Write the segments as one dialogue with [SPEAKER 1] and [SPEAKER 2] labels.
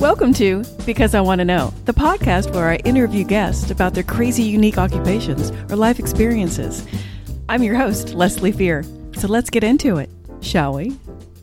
[SPEAKER 1] Welcome to Because I Want to Know, the podcast where I interview guests about their crazy, unique occupations or life experiences. I'm your host, Leslie Fear. So let's get into it, shall we?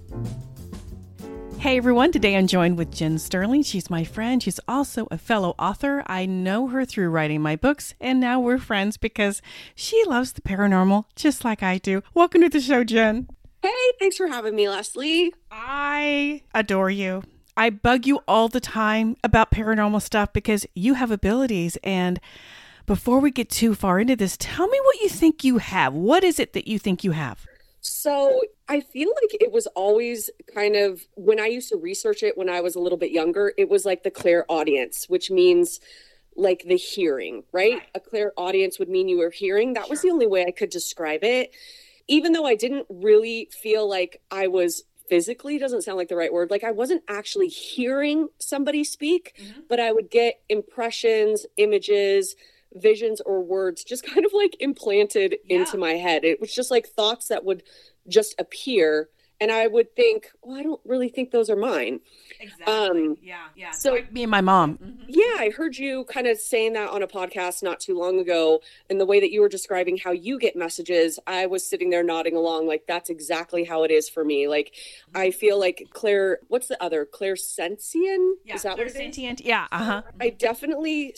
[SPEAKER 1] Hey everyone, today I'm joined with Jen Sterling. She's my friend. She's also a fellow author. I know her through writing my books, and now we're friends because she loves the paranormal just like I do. Welcome to the show, Jen.
[SPEAKER 2] Hey, thanks for having me, Leslie.
[SPEAKER 1] I adore you. I bug you all the time about paranormal stuff because you have abilities. And before we get too far into this, tell me what you think you have. What is it that you think you have?
[SPEAKER 2] So I feel like it was always kind of, when I used to research it when I was a little bit younger, it was like the clairaudience, which means like the hearing, right? A clairaudience would mean you were hearing. That was the only way I could describe it. Even though I didn't really feel like I was physically, doesn't sound like the right word. Like I wasn't actually hearing somebody speak, but I would get impressions, images, visions, or words just kind of like implanted into my head. It was just like thoughts that would just appear. And I would think, well, I don't really think those are mine.
[SPEAKER 1] Exactly. Yeah.
[SPEAKER 2] So
[SPEAKER 1] like me and my mom.
[SPEAKER 2] Yeah, I heard you kind of saying that on a podcast not too long ago. And the way that you were describing how you get messages, I was sitting there nodding along like that's exactly how it is for me. Like I feel like what's the other? Clairsentient?
[SPEAKER 1] Yeah,
[SPEAKER 2] is that what it is?
[SPEAKER 1] clairsentient. Yeah.
[SPEAKER 2] I definitely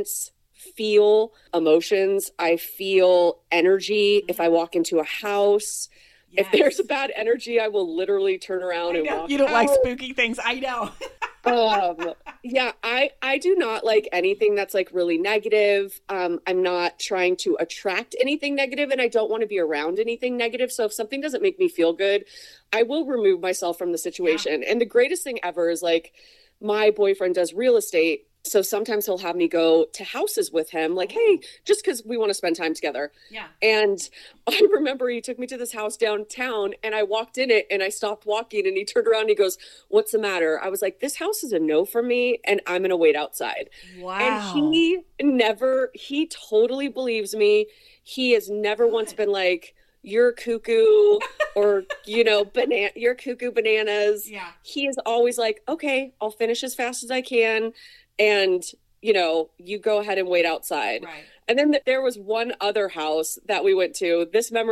[SPEAKER 2] feel emotions. I feel energy if I walk into a house. If there's a bad energy, I will literally turn around and walk
[SPEAKER 1] You don't
[SPEAKER 2] out.
[SPEAKER 1] like spooky things. I know.
[SPEAKER 2] Yeah, I do not like anything that's like really negative. I'm not trying to attract anything negative, and I don't want to be around anything negative. So if something doesn't make me feel good, I will remove myself from the situation. And the greatest thing ever is like my boyfriend does real estate. So sometimes he'll have me go to houses with him, like, hey, just because we want to spend time together.
[SPEAKER 1] Yeah.
[SPEAKER 2] And I remember he took me to this house downtown and I walked in it and I stopped walking and he turned around and he goes, what's the matter? I was like, this house is a no for me and I'm going to wait outside.
[SPEAKER 1] Wow.
[SPEAKER 2] And he totally believes me. He has never once been like, you're cuckoo or, you're cuckoo bananas.
[SPEAKER 1] Yeah.
[SPEAKER 2] He is always like, okay, I'll finish as fast as I can. And, you go ahead and wait outside.
[SPEAKER 1] Right.
[SPEAKER 2] And then there was one other house that we went to.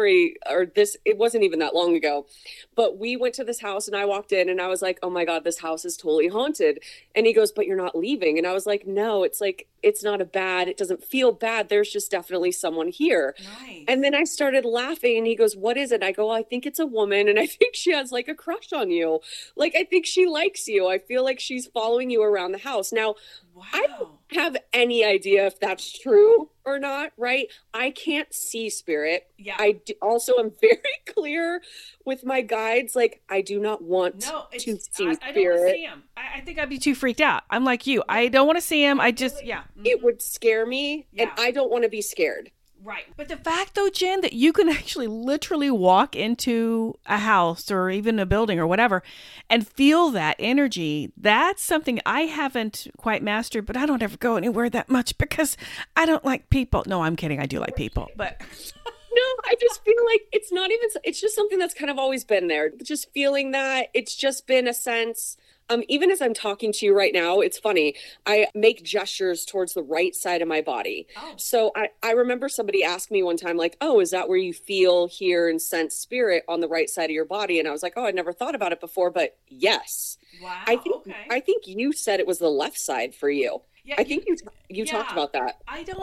[SPEAKER 2] It wasn't even that long ago, but we went to this house and I walked in and I was like, oh my God, this house is totally haunted. And he goes, but you're not leaving. And I was like, no, it doesn't feel bad. There's just definitely someone here.
[SPEAKER 1] Nice.
[SPEAKER 2] And then I started laughing and he goes, what is it? I go, I think it's a woman. And I think she has like a crush on you. Like, I think she likes you. I feel like she's following you around the house. Now,
[SPEAKER 1] wow.
[SPEAKER 2] I don't have any idea if that's true or not, right? I can't see spirit.
[SPEAKER 1] Yeah.
[SPEAKER 2] Also am very clear with my guides. Like, I do not want to see spirit.
[SPEAKER 1] I don't want to see him. I think I'd be too freaked out. I'm like you. I don't want to see him.
[SPEAKER 2] It would scare me, and I don't want to be scared.
[SPEAKER 1] Right. But the fact, though, Jen, that you can actually literally walk into a house or even a building or whatever and feel that energy, that's something I haven't quite mastered, but I don't ever go anywhere that much because I don't like people. No, I'm kidding. I do like people, but...
[SPEAKER 2] No, I just feel like it's just something that's kind of always been there. Just feeling that it's just been a sense. Even as I'm talking to you right now, it's funny. I make gestures towards the right side of my body. Oh. So I remember somebody asked me one time, like, oh, is that where you feel, hear, and sense spirit on the right side of your body? And I was like, oh, I never thought about it before, but yes.
[SPEAKER 1] Wow.
[SPEAKER 2] I think you said it was the left side for you. Yeah, I think you talked about that.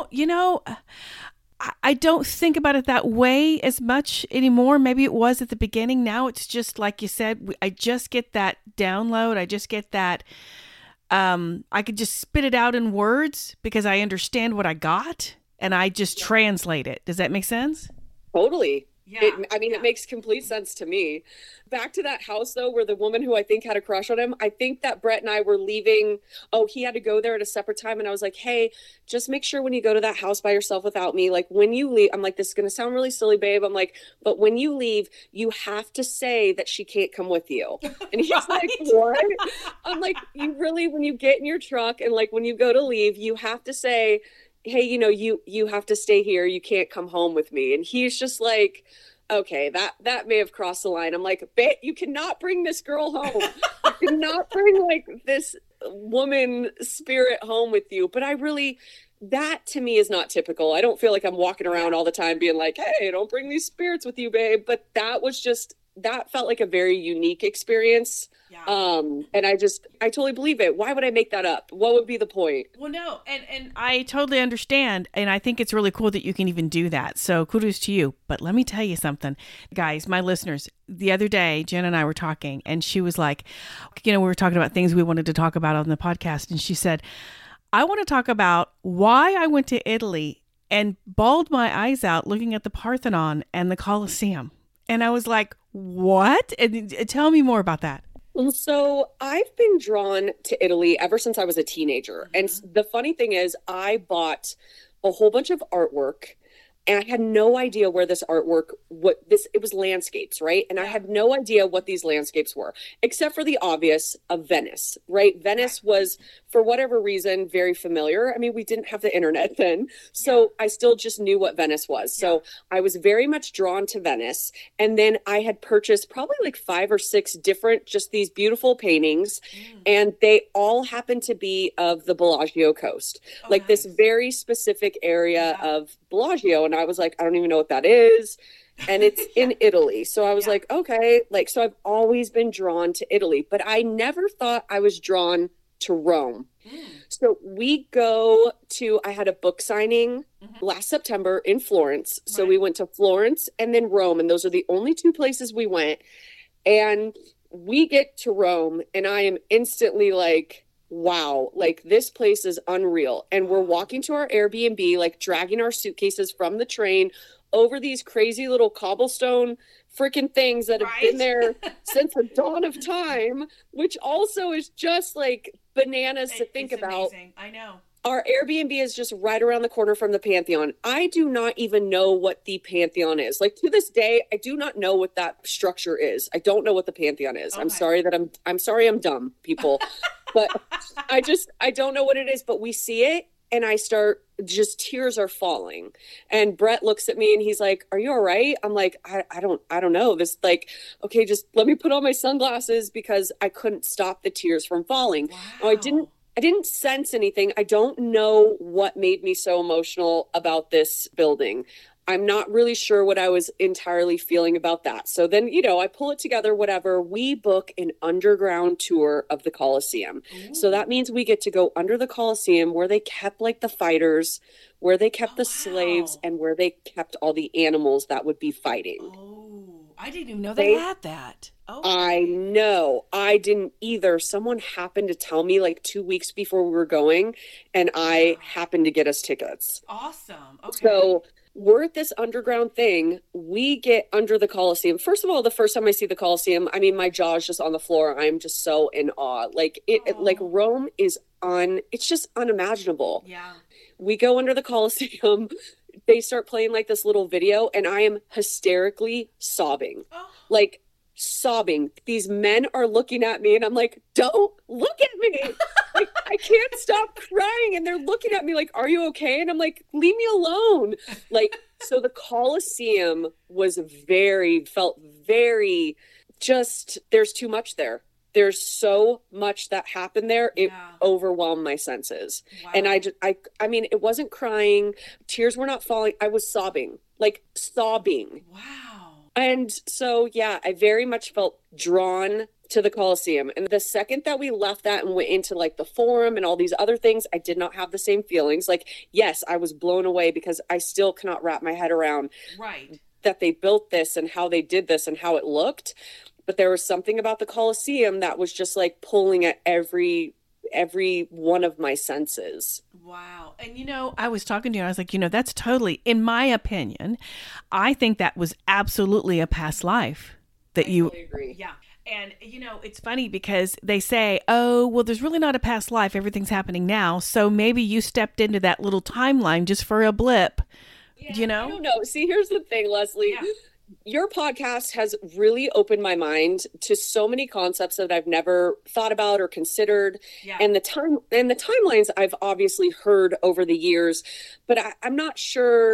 [SPEAKER 1] I don't think about it that way as much anymore. Maybe it was at the beginning. Now it's just like you said, I just get that download. I just get that. I could just spit it out in words because I understand what I got and I just translate it. Does that make sense?
[SPEAKER 2] Totally. Yeah. It makes complete sense to me. Back to that house, though, where the woman who I think had a crush on him, I think that Brett and I were leaving. Oh, he had to go there at a separate time. And I was like, hey, just make sure when you go to that house by yourself without me, like when you leave, I'm like, this is going to sound really silly, babe. I'm like, but when you leave, you have to say that she can't come with you. And he's right. Like, what? I'm like, when you get in your truck and like when you go to leave, you have to say, hey, you have to stay here. You can't come home with me. And he's just like, okay, that may have crossed the line. I'm like, you cannot bring this girl home. You cannot bring like this woman spirit home with you. But that to me is not typical. I don't feel like I'm walking around all the time being like, hey, don't bring these spirits with you, babe. But that felt like a very unique experience.
[SPEAKER 1] Yeah.
[SPEAKER 2] And I totally believe it. Why would I make that up? What would be the point?
[SPEAKER 1] Well, no, and I totally understand, and I think it's really cool that you can even do that. So kudos to you. But let me tell you something, guys, my listeners. The other day, Jen and I were talking, and she was like, we were talking about things we wanted to talk about on the podcast, and she said, I want to talk about why I went to Italy and bawled my eyes out looking at the Parthenon and the Colosseum. And I was like, what? And tell me more about that.
[SPEAKER 2] So I've been drawn to Italy ever since I was a teenager. And the funny thing is, I bought a whole bunch of artwork, and I had no idea where this artwork, it was landscapes, right? And I had no idea what these landscapes were, except for the obvious of Venice, right? Venice was, for whatever reason, very familiar. I mean, we didn't have the internet then, so I still just knew what Venice was. So I was very much drawn to Venice. And then I had purchased probably like 5 or 6 different, just these beautiful paintings. And they all happened to be of the Bellagio coast, like this very specific area of Bellagio. And I was like, I don't even know what that is. And it's in Italy. So I was like, okay, so I've always been drawn to Italy, but I never thought I was drawn to Rome. So I had a book signing last September in Florence. So we went to Florence and then Rome. And those are the only 2 places we went. And we get to Rome and I am instantly like, wow, like this place is unreal. And we're walking to our Airbnb, like dragging our suitcases from the train over these crazy little cobblestone freaking things that have been there since the dawn of time, which also is just like bananas to think about.
[SPEAKER 1] Amazing. I know.
[SPEAKER 2] Our Airbnb is just right around the corner from the Pantheon. I do not even know what the Pantheon is. Like to this day, I do not know what that structure is. I don't know what the Pantheon is. Okay. I'm sorry I'm dumb, people. But I don't know what it is, but we see it and tears are falling. And Brett looks at me and he's like, are you all right? I'm like, I don't know. This like, okay, just let me put on my sunglasses because I couldn't stop the tears from falling.
[SPEAKER 1] Wow.
[SPEAKER 2] Now, I didn't sense anything. I don't know what made me so emotional about this building. I'm not really sure what I was entirely feeling about that. So then, I pull it together, whatever. We book an underground tour of the Colosseum. Ooh. So that means we get to go under the Colosseum where they kept like the fighters, where they kept the slaves, and where they kept all the animals that would be fighting.
[SPEAKER 1] Oh, I didn't even know they had that. Oh,
[SPEAKER 2] I know. I didn't either. Someone happened to tell me like 2 weeks before we were going, and I happened to get us tickets.
[SPEAKER 1] Awesome. Okay.
[SPEAKER 2] So we're at this underground thing. We get under the Colosseum. First of all, the first time I see the Colosseum, I mean, my jaw is just on the floor. I'm just so in awe. Like like Rome is it's just unimaginable.
[SPEAKER 1] Yeah.
[SPEAKER 2] We go under the Colosseum. They start playing like this little video and I am hysterically sobbing.
[SPEAKER 1] Oh.
[SPEAKER 2] Like sobbing. These men are looking at me and I'm like, don't look at me. Like, I can't stop crying. And they're looking at me like, are you okay? And I'm like, leave me alone. Like, so the Colosseum felt very just, there's too much there. There's so much that happened there. It overwhelmed my senses. Wow. And I mean, it wasn't crying. Tears were not falling. I was sobbing, like sobbing.
[SPEAKER 1] Wow.
[SPEAKER 2] And so, I very much felt drawn to the Colosseum. And the second that we left that and went into like the Forum and all these other things, I did not have the same feelings. Like, yes, I was blown away because I still cannot wrap my head around that they built this and how they did this and how it looked. But there was something about the Colosseum that was just like pulling at every one of my senses.
[SPEAKER 1] Wow. And I was talking to you and I was like, that's totally, in my opinion, I think that was absolutely a past life that
[SPEAKER 2] I totally agree.
[SPEAKER 1] Yeah. And, it's funny because they say, oh, well, there's really not a past life. Everything's happening now. So maybe you stepped into that little timeline just for a blip,
[SPEAKER 2] I don't know. See, here's the thing, Leslie. Yeah. Your podcast has really opened my mind to so many concepts that I've never thought about or considered. Yeah. And the timelines I've obviously heard over the years, but I'm not sure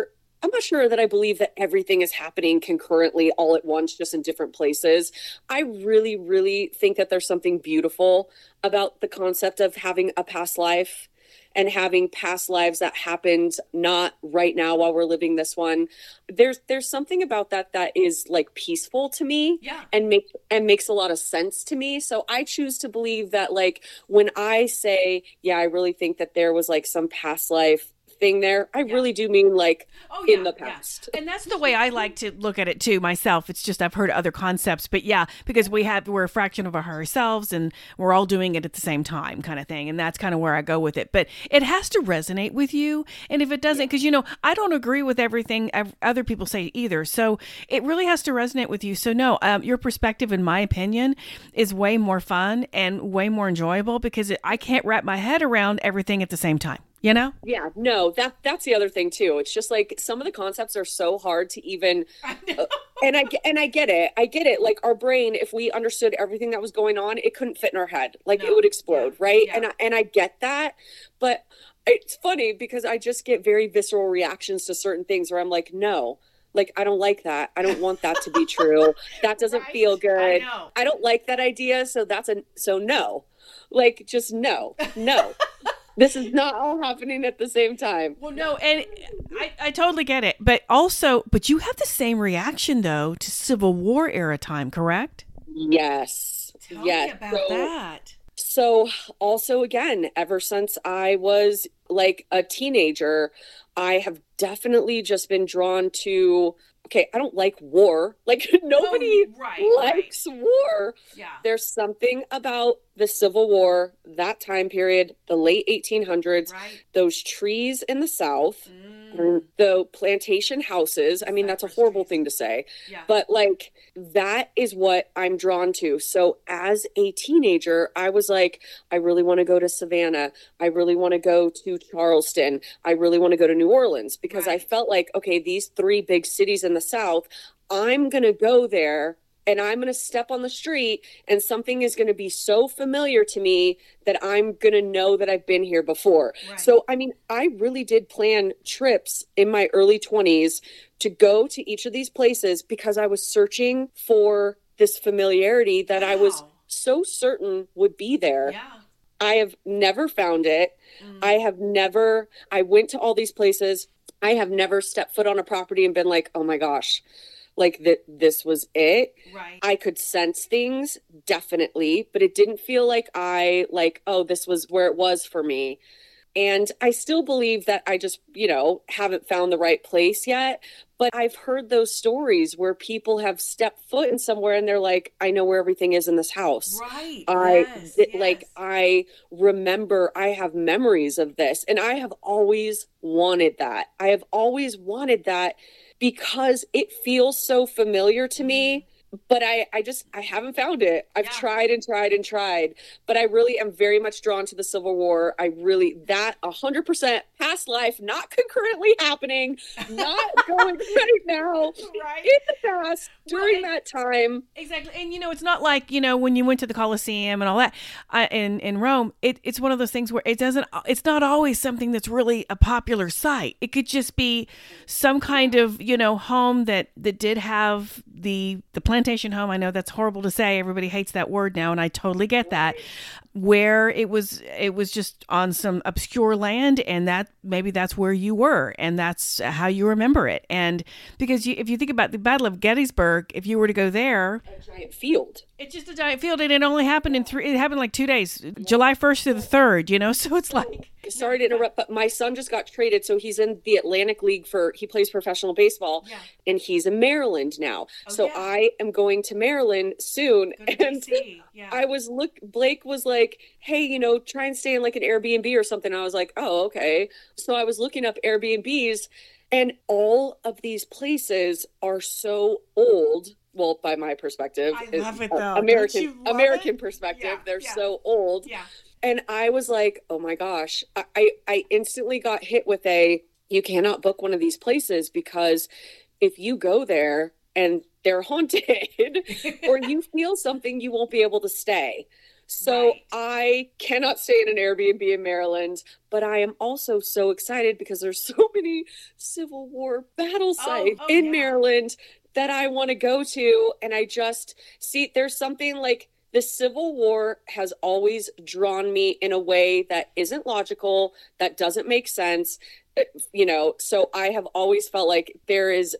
[SPEAKER 2] I'm not sure that I believe that everything is happening concurrently all at once, just in different places. I really, really think that there's something beautiful about the concept of having a past life and having past lives that happened not right now while we're living this one. There's something about that that is like peaceful to me.
[SPEAKER 1] Yeah.
[SPEAKER 2] And makes a lot of sense to me. So I choose to believe that, like, when I say, yeah, I really think that there was like some past life thing there, I really do mean like in the past.
[SPEAKER 1] And that's the way I like to look at it too myself. It's just I've heard other concepts, but yeah, because we're a fraction of ourselves and we're all doing it at the same time kind of thing. And that's kind of where I go with it. But it has to resonate with you. And if it doesn't, because I don't agree with everything other people say either. So it really has to resonate with you. So no, your perspective, in my opinion, is way more fun and way more enjoyable because I can't wrap my head around everything at the same time.
[SPEAKER 2] Yeah, no, that's the other thing too. It's just like some of the concepts are so hard to even, and I get it. I get it. Like our brain, if we understood everything that was going on, it couldn't fit in our head. Like it would explode, right? Yeah. And I get that, but it's funny because I just get very visceral reactions to certain things where I'm like, no. Like, I don't like that. I don't want that to be true. That doesn't feel good. I don't like that idea. So so no, like, just no. This is not all happening at the same time.
[SPEAKER 1] Well, no, and I totally get it. But you have the same reaction, though, to Civil War era time, correct?
[SPEAKER 2] Yes.
[SPEAKER 1] Tell me about that.
[SPEAKER 2] So also, again, ever since I was like a teenager, I have definitely just been drawn to, okay, I don't like war. Like nobody likes war.
[SPEAKER 1] Yeah.
[SPEAKER 2] There's something about the Civil War, that time period, the late 1800s, those trees in the South, the plantation houses. I mean, that's a horrible thing to say, but like that is what I'm drawn to. So as a teenager, I was like, I really want to go to Savannah. I really want to go to Charleston. I really want to go to New Orleans because I felt like, okay, these three big cities in the South, I'm going to go there and I'm going to step on the street and something is going to be so familiar to me that I'm going to know that I've been here before. So, I mean, I really did plan trips in my early 20s to go to each of these places because I was searching for this familiarity that I was so certain would be there.
[SPEAKER 1] Yeah.
[SPEAKER 2] I have never found it. I went to all these places. I have never stepped foot on a property and been like, oh my gosh, like this was it.
[SPEAKER 1] Right.
[SPEAKER 2] I could sense things, definitely, but it didn't feel like oh, this was where it was for me. And I still believe that I just, haven't found the right place yet. But I've heard those stories where people have stepped foot in somewhere and they're like, I know where everything is in this house.
[SPEAKER 1] Right.
[SPEAKER 2] Like, I remember, I have memories of this. And I have always wanted that. Because it feels so familiar to me. But I haven't found it. I've tried and tried and tried, but I really am very much drawn to the Civil War. That 100% past life, not concurrently happening, not going right now, in the past, during that time.
[SPEAKER 1] Exactly. And, it's not like, when you went to the Colosseum and all that in Rome, it's one of those things where it's not always something that's really a popular site. It could just be some kind of, home that did have the plantation home. I know that's horrible to say. Everybody hates that word now, and I totally get that. Where it was just on some obscure land, and maybe that's where you were, and that's how you remember it. And because if you think about the Battle of Gettysburg, if you were to go there,
[SPEAKER 2] a giant field.
[SPEAKER 1] It's just a giant field, and it only happened it happened like 2 days, July 1st to the 3rd. So it's like.
[SPEAKER 2] Sorry to interrupt, but my son just got traded. So he's in the Atlantic League he plays professional baseball, and he's in Maryland now. I am going to Maryland soon. And Blake was like, hey, try and stay in like an Airbnb or something. I was like, oh, okay. So I was looking up Airbnbs, and all of these places are so old. Well, by my perspective,
[SPEAKER 1] I love it though.
[SPEAKER 2] American perspective, they're so old.
[SPEAKER 1] Yeah.
[SPEAKER 2] And I was like, oh my gosh, I instantly got hit with you cannot book one of these places because if you go there and they're haunted or you feel something, you won't be able to stay. So
[SPEAKER 1] Right.
[SPEAKER 2] I cannot stay in an Airbnb in Maryland, but I am also so excited because there's so many Civil War battle
[SPEAKER 1] Oh,
[SPEAKER 2] sites
[SPEAKER 1] oh
[SPEAKER 2] in
[SPEAKER 1] yeah.
[SPEAKER 2] Maryland that I want to go to. And I just see there's something like the Civil War has always drawn me in a way that isn't logical, that doesn't make sense. So I have always felt like there is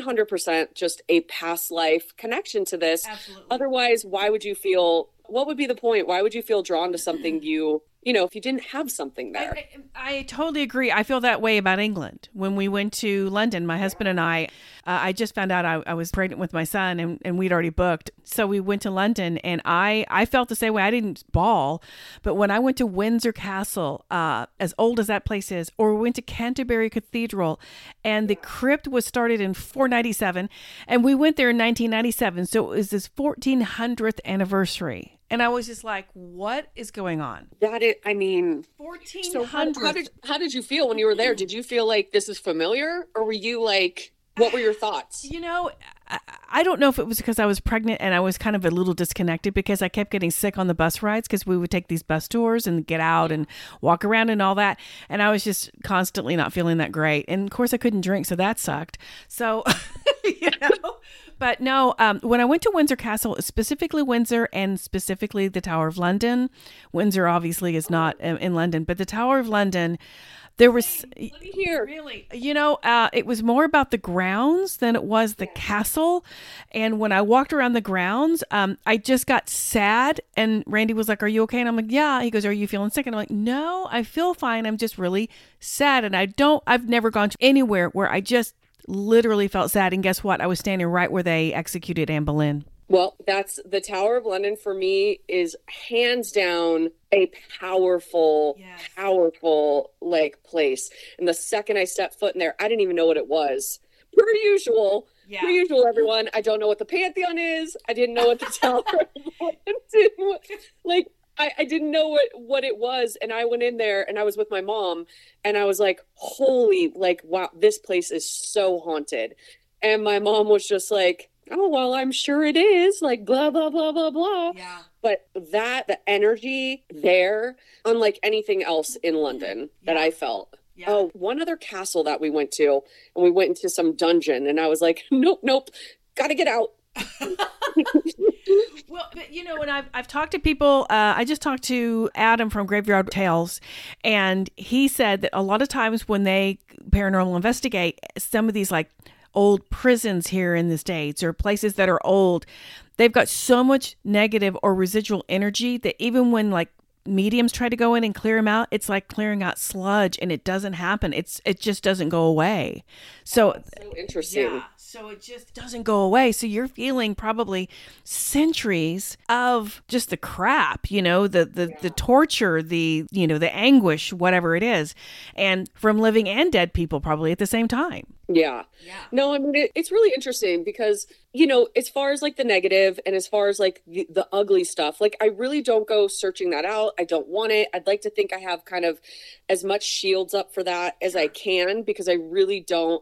[SPEAKER 2] 100% just a past life connection to this.
[SPEAKER 1] Absolutely.
[SPEAKER 2] Otherwise, why would you feel, what would be the point? Why would you feel drawn to something if you didn't have something
[SPEAKER 1] I,
[SPEAKER 2] there?
[SPEAKER 1] I totally agree. I feel that way about England. When we went to London, my husband and I just found out I was pregnant with my son, and we'd already booked. So we went to London, and I felt the same way. I didn't bawl, but when I went to Windsor Castle, as old as that place is, or we went to Canterbury Cathedral, and the crypt was started in 497, and we went there in 1997. So it was this 1400th anniversary. And I was just like, what is going on?
[SPEAKER 2] I mean, so how did
[SPEAKER 1] 1400.
[SPEAKER 2] how did you feel when you were there? Did you feel like this is familiar, or were you like, what were your thoughts?
[SPEAKER 1] You know, I don't know if it was because I was pregnant and I was kind of a little disconnected because I kept getting sick on the bus rides because we would take these bus tours and get out and walk around and all that. And I was just constantly not feeling that great. And of course, I couldn't drink, so that sucked. So, you know. But no, when I went to Windsor Castle, specifically Windsor and specifically the Tower of London, Windsor obviously is not in London, but the Tower of London, there was
[SPEAKER 2] Let me hear.
[SPEAKER 1] really, it was more about the grounds than it was the castle. And when I walked around the grounds, I just got sad. And Randy was like, "Are you okay?" And I'm like, "Yeah." He goes, "Are you feeling sick?" And I'm like, "No, I feel fine. I'm just really sad." And I've never gone to anywhere where I just literally felt sad. And guess what? I was standing right where they executed Anne Boleyn.
[SPEAKER 2] Well, that's the Tower of London for me is hands down a powerful,
[SPEAKER 1] Yes.
[SPEAKER 2] powerful like place. And the second I stepped foot in there, I didn't even know what it was. Per usual,
[SPEAKER 1] Yeah.
[SPEAKER 2] per usual, everyone. I don't know what the Pantheon is. I didn't know what the Tower of London like. I didn't know what it was, and I went in there, and I was with my mom, and I was like, "Holy, like, wow, this place is so haunted." And my mom was just like, "Oh, well, I'm sure it is," like, blah, blah, blah, blah, blah.
[SPEAKER 1] Yeah.
[SPEAKER 2] But the energy there, unlike anything else in London that
[SPEAKER 1] Yeah.
[SPEAKER 2] I felt.
[SPEAKER 1] Yeah.
[SPEAKER 2] Oh, one other castle that we went to, and we went into some dungeon, and I was like, "Nope, nope, gotta get out."
[SPEAKER 1] Well, but, when I've talked to people, I just talked to Adam from Graveyard Tales, and he said that a lot of times when they paranormal investigate some of these like old prisons here in the States or places that are old, they've got so much negative or residual energy that even when like mediums try to go in and clear them out, it's like clearing out sludge, and it doesn't happen. It just doesn't go away. So
[SPEAKER 2] So interesting.
[SPEAKER 1] yeah, so it just doesn't go away. So you're feeling probably centuries of just the crap, the torture, the anguish, whatever it is, and from living and dead people probably at the same time.
[SPEAKER 2] Yeah.
[SPEAKER 1] Yeah.
[SPEAKER 2] No, I mean, it's really interesting because, as far as like the negative and as far as like the ugly stuff, like I really don't go searching that out. I don't want it. I'd like to think I have kind of as much shields up for that as I can because I really don't,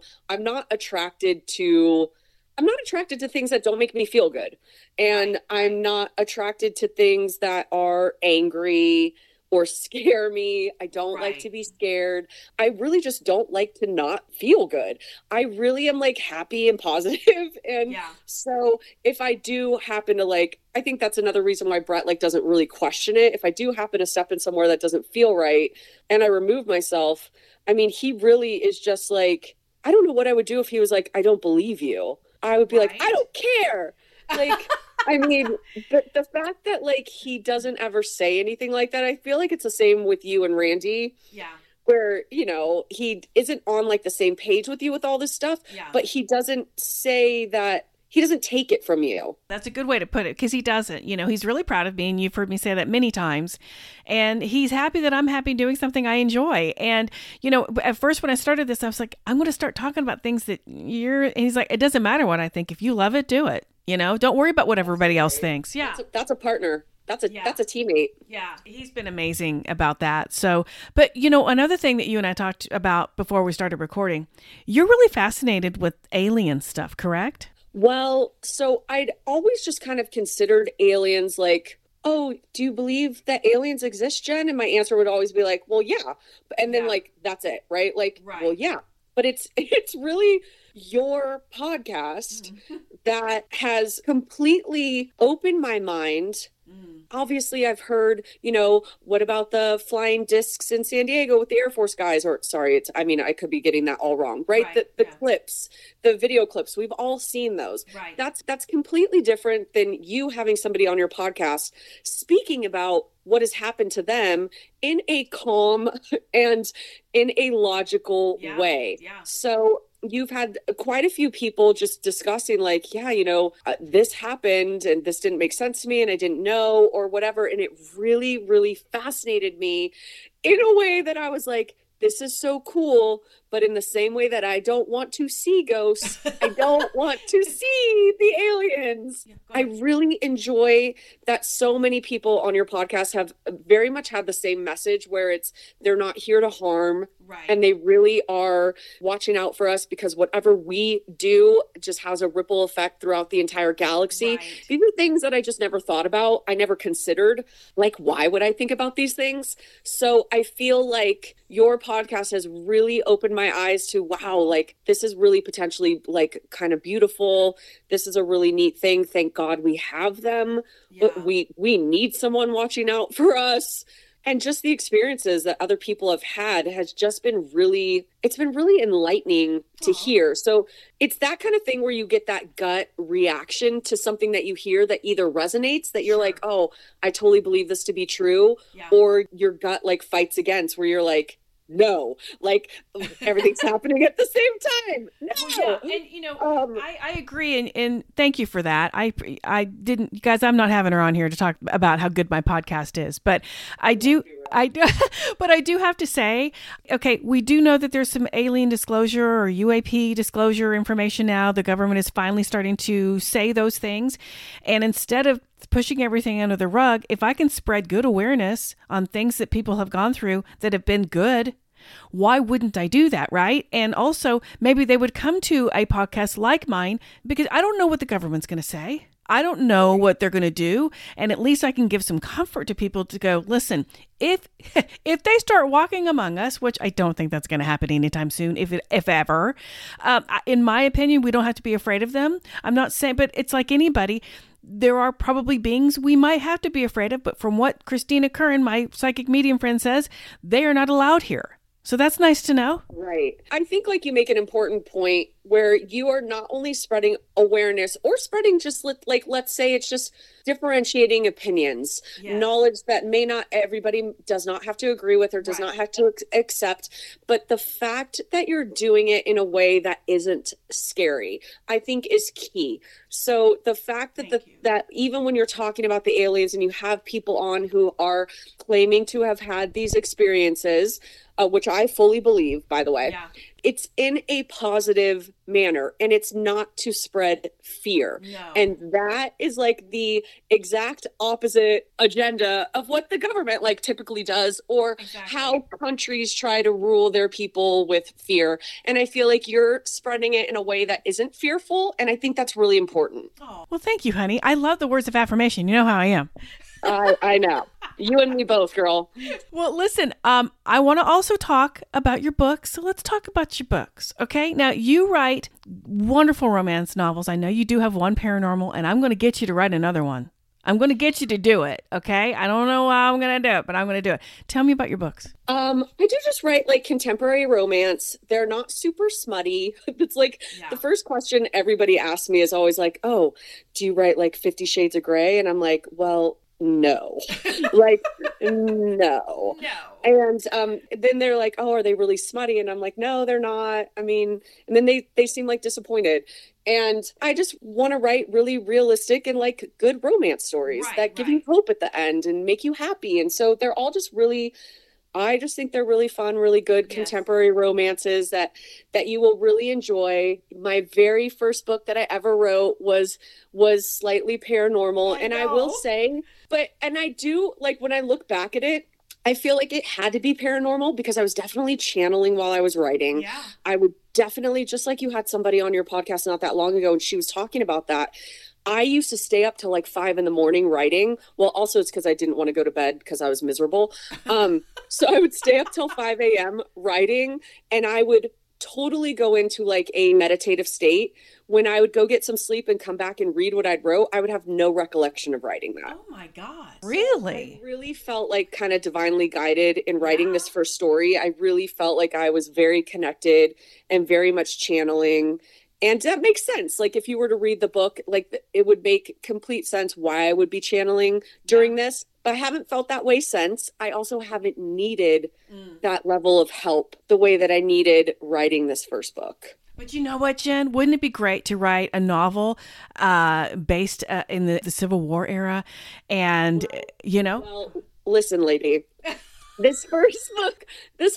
[SPEAKER 2] I'm not attracted to things that don't make me feel good. And I'm not attracted to things that are angry or scare me. I don't like
[SPEAKER 1] Right.
[SPEAKER 2] to be scared. I really just don't like to not feel good. I really am like happy and positive. And
[SPEAKER 1] Yeah.
[SPEAKER 2] so if I do happen to like, I think that's another reason why Brett like doesn't really question it. If I do happen to step in somewhere that doesn't feel right and I remove myself, I mean, he really is just like, I don't know what I would do if he was like, "I don't believe you." I would be like, "I
[SPEAKER 1] Right.
[SPEAKER 2] don't care." Like, I mean, the fact that like he doesn't ever say anything like that, I feel like it's the same with you and Randy,
[SPEAKER 1] Yeah.
[SPEAKER 2] where, he isn't on like the same page with you with all this stuff,
[SPEAKER 1] Yeah.
[SPEAKER 2] but he doesn't say that he doesn't take it from you.
[SPEAKER 1] That's a good way to put it because he doesn't. He's really proud of me, and you've heard me say that many times. And he's happy that I'm happy doing something I enjoy. And, at first when I started this, I was like, I'm going to start talking about things that and he's like, it doesn't matter what I think. If you love it, do it. Don't worry about what everybody else thinks. Yeah.
[SPEAKER 2] That's a partner. That's a teammate.
[SPEAKER 1] Yeah, he's been amazing about that. So, but another thing that you and I talked about before we started recording, you're really fascinated with alien stuff, correct?
[SPEAKER 2] Well, so I'd always just kind of considered aliens like oh, do you believe that aliens exist, Jen? And my answer would always be like, well, yeah. And then like, that's it, right? Like, well, yeah. But it's really your podcast that has completely opened my mind. Obviously, I've heard, what about the flying discs in San Diego with the Air Force guys? Or sorry, I could be getting that all wrong, right? The clips, the video clips, we've all seen those.
[SPEAKER 1] Right.
[SPEAKER 2] That's completely different than you having somebody on your podcast speaking about what has happened to them in a calm and in a logical way.
[SPEAKER 1] Yeah.
[SPEAKER 2] So you've had quite a few people just discussing like, yeah, this happened and this didn't make sense to me and I didn't know or whatever. And it really, really fascinated me in a way that I was like, this is so cool. But in the same way that I don't want to see ghosts, I don't want to see the aliens. Yeah, I really enjoy that so many people on your podcast have very much had the same message where they're not here to harm.
[SPEAKER 1] Right.
[SPEAKER 2] And they really are watching out for us because whatever we do just has a ripple effect throughout the entire galaxy.
[SPEAKER 1] Right.
[SPEAKER 2] These are things that I just never thought about. I never considered, like, why would I think about these things? So I feel like your podcast has really opened my eyes to, wow, like this is really potentially like kind of beautiful. This is a really neat thing. Thank God we have them.
[SPEAKER 1] Yeah.
[SPEAKER 2] We need someone watching out for us. And just the experiences that other people have had has just been it's been really enlightening to hear. So it's that kind of thing where you get that gut reaction to something that you hear that either resonates, that you're like, oh, I totally believe this to be true. Yeah. Or your gut like fights against where you're like, no, like everything's happening at the same time. No.
[SPEAKER 1] Well, yeah. And I agree, and thank you for that. I didn't, guys. I'm not having her on here to talk about how good my podcast is, but I do, but I do have to say, okay, we do know that there's some alien disclosure or UAP disclosure information now. The government is finally starting to say those things, and instead of pushing everything under the rug, if I can spread good awareness on things that people have gone through that have been good, why wouldn't I do that, right? And also, maybe they would come to a podcast like mine because I don't know what the government's going to say. I don't know what they're going to do. And at least I can give some comfort to people to go, listen, if they start walking among us, which I don't think that's going to happen anytime soon, if ever, in my opinion, we don't have to be afraid of them. I'm not saying, but it's like anybody. There are probably beings we might have to be afraid of, but from what Christina Curran, my psychic medium friend, says, they are not allowed here. So that's nice to know.
[SPEAKER 2] Right. I think like you make an important point where you are not only spreading awareness or spreading just let's say it's just differentiating opinions, knowledge that everybody does not have to agree with or does not have to accept. But the fact that you're doing it in a way that isn't scary, I think is key. So the fact that that even when you're talking about the aliens and you have people on who are claiming to have had these experiences, which I fully believe, by the way, it's in a positive manner and it's not to spread fear.
[SPEAKER 1] No.
[SPEAKER 2] And that is like the exact opposite agenda of what the government like typically does or how countries try to rule their people with fear. And I feel like you're spreading it in a way that isn't fearful. And I think that's really important.
[SPEAKER 1] Oh, well, thank you, honey. I love the words of affirmation. You know how I am.
[SPEAKER 2] I know. You and me both, girl.
[SPEAKER 1] Well, listen, I want to also talk about your books. So let's talk about your books. Okay. Now, you write wonderful romance novels. I know you do have one paranormal, and I'm going to get you to write another one. I'm going to get you to do it. Okay. I don't know how I'm going to do it, but I'm going to do it. Tell me about your books.
[SPEAKER 2] I do just write like contemporary romance. They're not super smutty. It's like the first question everybody asks me is always like, oh, do you write like 50 Shades of Grey? And I'm like, well, no, like, no. And then they're like, oh, are they really smutty? And I'm like, no, they're not. I mean, and then they seem like disappointed. And I just want to write really realistic and like good romance stories that give you hope at the end and make you happy. And so they're all just really, I just think they're really fun, really good contemporary romances that you will really enjoy. My very first book that I ever wrote was slightly paranormal. I will say, and I do, like, when I look back at it, I feel like it had to be paranormal because I was definitely channeling while I was writing.
[SPEAKER 1] Yeah.
[SPEAKER 2] I would definitely, just like you had somebody on your podcast not that long ago and she was talking about that. I used to stay up till like 5 in the morning writing. Well, also it's because I didn't want to go to bed because I was miserable. So I would stay up till 5 a.m. writing, and I would totally go into like a meditative state. When I would go get some sleep and come back and read what I'd wrote, I would have no recollection of writing that.
[SPEAKER 1] Oh my God.
[SPEAKER 2] I really felt like kind of divinely guided in writing this first story. I really felt like I was very connected and very much channeling. And that makes sense. Like if you were to read the book, like it would make complete sense why I would be channeling during this. But I haven't felt that way since. I also haven't needed that level of help the way that I needed writing this first book.
[SPEAKER 1] But you know what, Jen? Wouldn't it be great to write a novel based in the Civil War era? And,
[SPEAKER 2] Well, listen, lady. This first book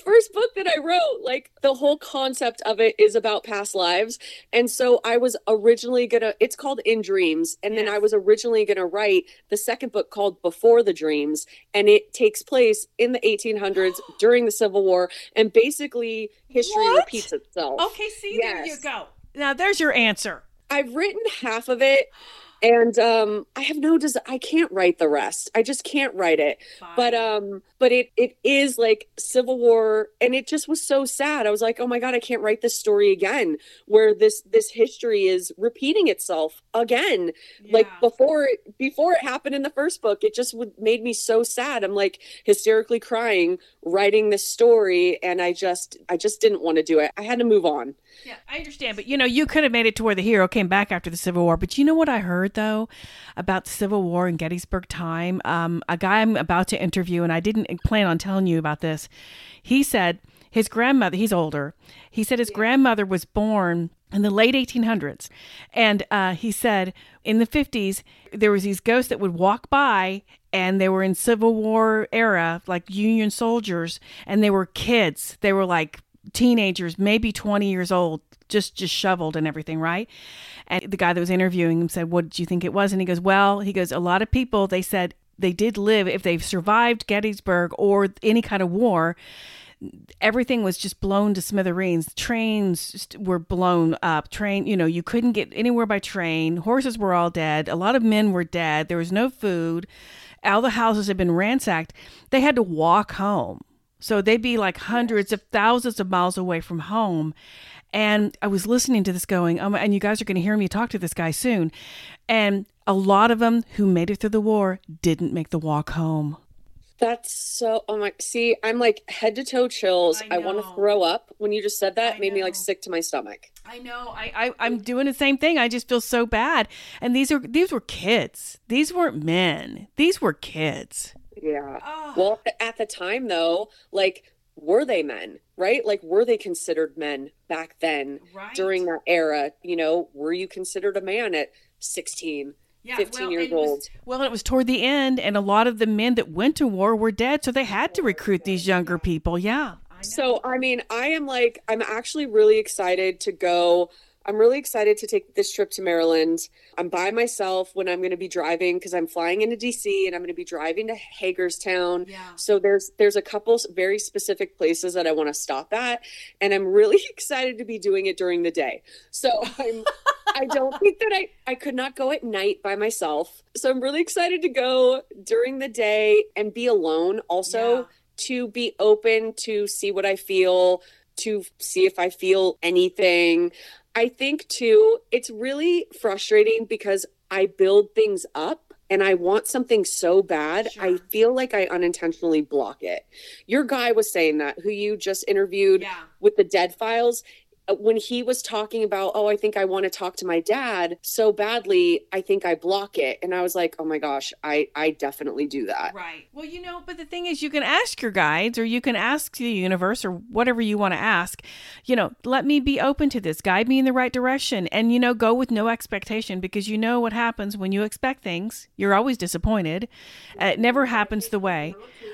[SPEAKER 2] that I wrote, like the whole concept of it is about past lives. And so I was originally it's called In Dreams. And then I was originally going to write the second book called Before the Dreams. And it takes place in the 1800s during the Civil War. And basically history repeats itself.
[SPEAKER 1] Okay, see, there you go. Now there's your answer.
[SPEAKER 2] I've written half of it. And I have I can't write the rest. I just can't write it. Fine. But it is like Civil War, and it just was so sad. I was like, oh my God, I can't write this story again, where this history is repeating itself again. Yeah. Like before it happened in the first book, it just made me so sad. I'm like hysterically crying, writing this story, and I just didn't want to do it. I had to move on.
[SPEAKER 1] Yeah, I understand. But, you could have made it to where the hero came back after the Civil War. But you know what I heard, though, about the Civil War and Gettysburg time? A guy I'm about to interview, and I didn't plan on telling you about this. He said his grandmother, he's older, he said his grandmother was born in the late 1800s. And he said in the 50s, there was these ghosts that would walk by, and they were in Civil War era, like Union soldiers, and they were kids. They were like teenagers, maybe 20 years old, just shoveled and everything, right? And the guy that was interviewing him said, what did you think it was? And he goes, a lot of people, they said they did live, if they've survived Gettysburg or any kind of war, everything was just blown to smithereens. Trains were blown up. You couldn't get anywhere by train. Horses were all dead. A lot of men were dead. There was no food. All the houses had been ransacked. They had to walk home. So they'd be like hundreds of thousands of miles away from home. And I was listening to this going, and you guys are going to hear me talk to this guy soon. And a lot of them who made it through the war didn't make the walk home.
[SPEAKER 2] That's so, see, I'm like head to toe chills. I want to throw up. When you just said that, it made me like sick to my stomach.
[SPEAKER 1] I know. I'm doing the same thing. I just feel so bad. And these were kids. These weren't men. These were kids.
[SPEAKER 2] Yeah. Oh. Well, at the time though, like, were they men, right? Like, were they considered men back then during that era? Were you considered a man at 16, 15 years old?
[SPEAKER 1] It was toward the end, and a lot of the men that went to war were dead, so they had to recruit these younger people. Yeah.
[SPEAKER 2] So, I'm actually really excited to go. I'm really excited to take this trip to Maryland. I'm by myself when I'm going to be driving because I'm flying into DC and I'm going to be driving to Hagerstown. Yeah. So there's a couple very specific places that I want to stop at, and I'm really excited to be doing it during the day. So I don't think that I could not go at night by myself. So I'm really excited to go during the day and be alone also, to be open to see what I feel, to see if I feel anything. I think too, it's really frustrating because I build things up and I want something so bad. Sure. I feel like I unintentionally block it. Your guy was saying that, who you just interviewed with the Dead Files. When he was talking about, I think I want to talk to my dad so badly, I think I block it. And I was like, oh my gosh, I definitely do that.
[SPEAKER 1] Right. Well, but the thing is, you can ask your guides, or you can ask the universe, or whatever you want to ask, let me be open to this, guide me in the right direction, and, go with no expectation, because what happens when you expect things. You're always disappointed. It never happens the way.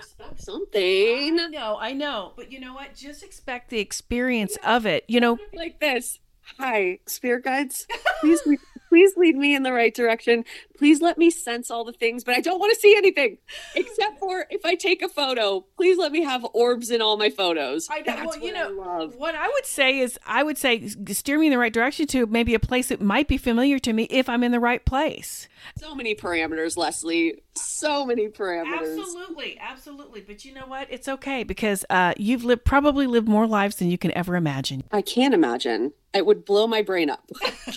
[SPEAKER 2] Something.
[SPEAKER 1] I know. But you know what? Just expect the experience of it,
[SPEAKER 2] Like this. Hi, spirit guides. Please lead me in the right direction. Please let me sense all the things, but I don't want to see anything except for if I take a photo. Please let me have orbs in all my photos.
[SPEAKER 1] I know.
[SPEAKER 2] That's
[SPEAKER 1] Well,
[SPEAKER 2] what I love.
[SPEAKER 1] what I would say is, steer me in the right direction to maybe a place that might be familiar to me if I'm in the right place.
[SPEAKER 2] So many parameters, Leslie. So many parameters.
[SPEAKER 1] Absolutely. But you know what? It's okay because you've probably lived more lives than you can ever imagine.
[SPEAKER 2] I can't imagine. It would blow my brain up.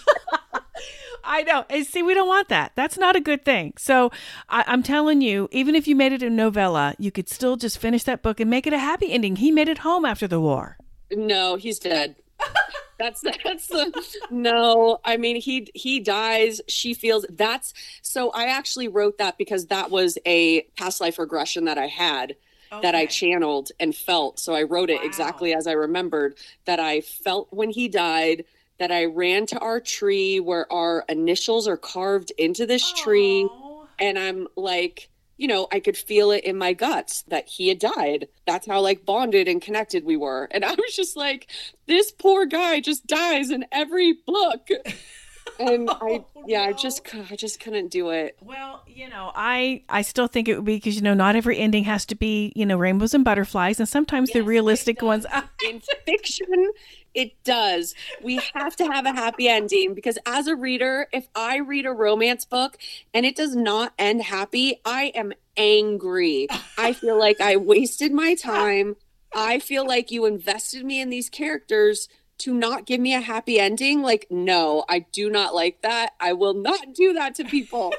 [SPEAKER 1] I know. And see, we don't want that. That's not a good thing. So I'm telling you, even if you made it a novella, you could still just finish that book and make it a happy ending. He made it home after the war.
[SPEAKER 2] No, he's dead. That's the no. I mean, he dies. She feels that's so. I actually wrote that because that was a past life regression that I had. Okay. That I channeled and felt. So I wrote it exactly as I remembered, that I felt when he died, that I ran to our tree where our initials are carved into this tree. And I'm like, you know, I could feel it in my guts that he had died. That's how like bonded and connected we were. And I was just like, this poor guy just dies in every book. And I just couldn't do it.
[SPEAKER 1] Well, you know, I still think it would be because, you know, not every ending has to be, you know, rainbows and butterflies. And sometimes the realistic ones.
[SPEAKER 2] In fiction, it does. We have to have a happy ending because as a reader, if I read a romance book and it does not end happy, I am angry. I feel like I wasted my time. I feel like you invested me in these characters to not give me a happy ending. Like, no, I do not like that. I will not do that to people.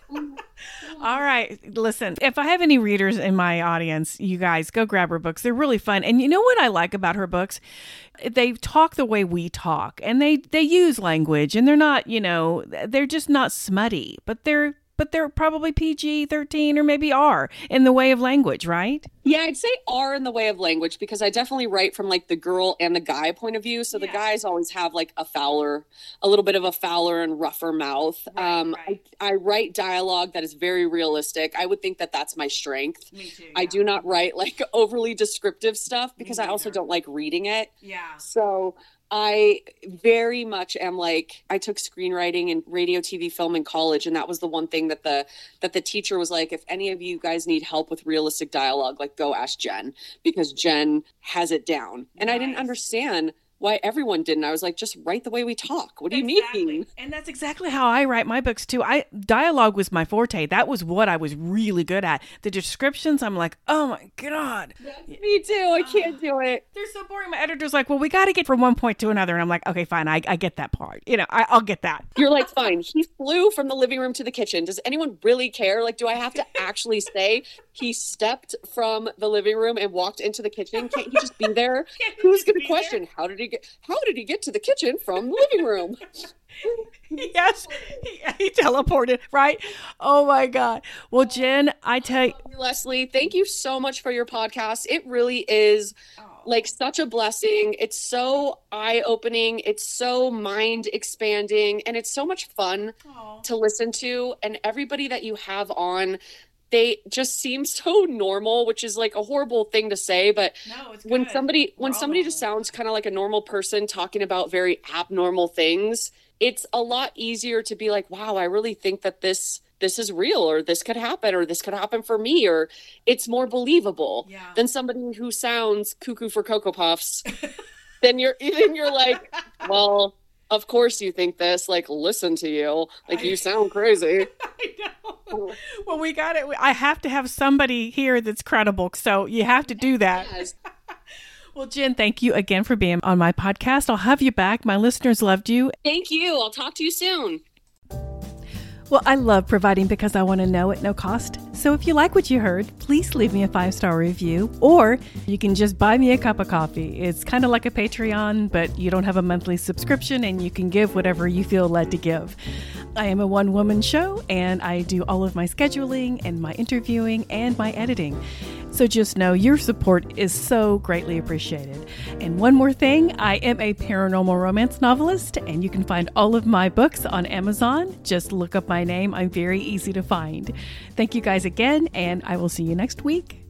[SPEAKER 1] All right. Listen, if I have any readers in my audience, you guys go grab her books. They're really fun. And you know what I like about her books? They talk the way we talk and they use language and they're not, you know, they're just not smutty, but they're probably PG-13 or maybe R in the way of language, right?
[SPEAKER 2] Yeah, I'd say R in the way of language because I definitely write from like the girl and the guy point of view. So the guys always have like a little bit of a fouler and rougher mouth. Right. I write dialogue that is very realistic. I would think that that's my strength.
[SPEAKER 1] Me too. Yeah.
[SPEAKER 2] I do not write like overly descriptive stuff because I also don't like reading it.
[SPEAKER 1] Yeah.
[SPEAKER 2] So I very much am like, I took screenwriting and radio, TV, film in college. And that was the one thing that the teacher was like, if any of you guys need help with realistic dialogue, like go ask Jen because Jen has it down. And I didn't understand why everyone didn't. I was like, just write the way we talk. What do you mean?
[SPEAKER 1] And that's exactly how I write my books too. Dialogue was my forte. That was what I was really good at. The descriptions, I'm like, oh my God.
[SPEAKER 2] Me too. I can't do it.
[SPEAKER 1] They're so boring. My editor's like, well, we got to get from one point to another. And I'm like, okay, fine. I get that part. You know, I'll get that.
[SPEAKER 2] You're like, fine. He flew from the living room to the kitchen. Does anyone really care? Like, do I have to actually say he stepped from the living room and walked into the kitchen? Can't he just be there? Who's going to question? How did he get to the kitchen from the living room?
[SPEAKER 1] Yes, he teleported, right? Oh my God. Well, Jen, I tell you,
[SPEAKER 2] Leslie, thank you so much for your podcast. It really is like such a blessing. It's so eye-opening. It's so mind-expanding, and it's so much fun to listen to. And everybody that you have on, they just seem so normal, which is like a horrible thing to say, but when somebody just sounds kind of like a normal person talking about very abnormal things, it's a lot easier to be like, wow, I really think that this is real, or this could happen, or this could happen for me, or it's more believable than somebody who sounds cuckoo for Cocoa Puffs. Then you're like, well, of course you think this, like, listen to you. Like, you sound crazy.
[SPEAKER 1] I know. Well, we got it. I have to have somebody here that's credible. So you have to do that. Yes. Well, Jen, thank you again for being on my podcast. I'll have you back. My listeners loved you.
[SPEAKER 2] Thank you. I'll talk to you soon.
[SPEAKER 1] Well, I love providing because I want to know at no cost. So if you like what you heard, please leave me a 5-star review, or you can just buy me a cup of coffee. It's kind of like a Patreon, but you don't have a monthly subscription and you can give whatever you feel led to give. I am a one-woman show and I do all of my scheduling and my interviewing and my editing. So just know your support is so greatly appreciated. And one more thing, I am a paranormal romance novelist, and you can find all of my books on Amazon. Just look up my name. I'm very easy to find. Thank you guys again, and I will see you next week.